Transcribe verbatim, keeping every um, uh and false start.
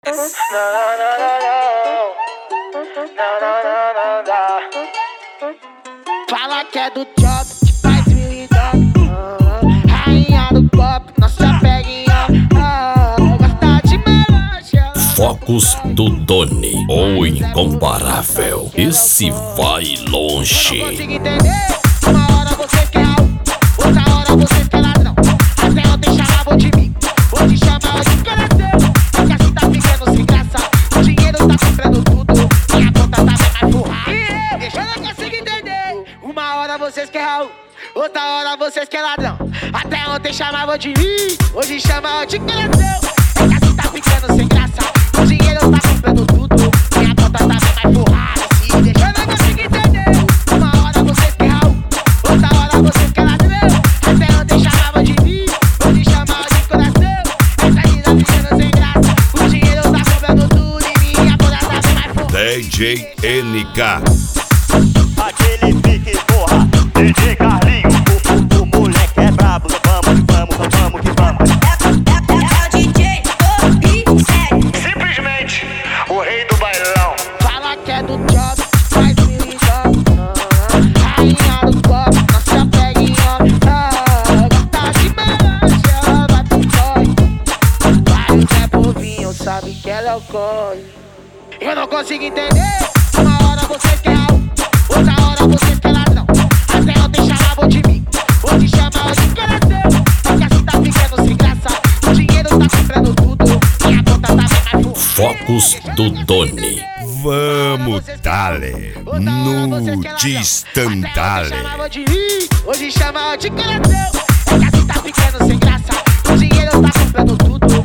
Não, não, não, não, não, não, não, não. Fala que é do job, que faz mil e dólares. Rainha do pop, não se apegue em homem. Gosta de melancha. Focos do Doni, o incomparável. Esse vai longe. Eu não consigo entender. Uma hora você quer algo, outra hora você quer ladrão. Até ontem chamavam de mim, hoje chamam de coração. É que assim tá ficando sem graça. O dinheiro tá comprando tudo, minha conta tá bem mais forrada. Eu não consigo entender. Uma hora vocês querem algo, outra hora vocês querem ladrão. Até ontem chamavam de mim, hoje chamam de coração. É que assim tá ficando sem graça. O dinheiro tá comprando tudo, minha conta tá bem mais forrada. Se deixa, eu não consigo entender. Uma hora vocês querem algo, outra hora vocês querem ladrão. Até ontem chamavam de mim, hoje chamam de coração. Essa vida tá ficando sem graça. O dinheiro tá comprando tudo e minha conta tá bem mais forrada. D J N K. Aquele pique, porra, D J Carlinho, o, o, o moleque é brabo, vamos que vamos, vamos que vamos. É, é, é o D J Obi Sério. Simplesmente o rei do bailão. Fala que é do job, faz mil e dólares. Rainha do pop, não se apegue em homem. Gosta de melancha, vai pro toy. Vai o Zé Povinho, sabe que ela é o coi. Eu não consigo entender. Uma hora vocês querem algo, outra hora vocês querem ladrão. Até ontem chamavam de mim, hoje chamam de coração. É que assim tá ficando sem graça. O dinheiro tá comprando tudo, minha conta tá bem mais forrada. Focos do Doni. Vamos, dale, no distandale. Hoje chama de coração. É que assim tá ficando sem graça. O dinheiro tá comprando tudo,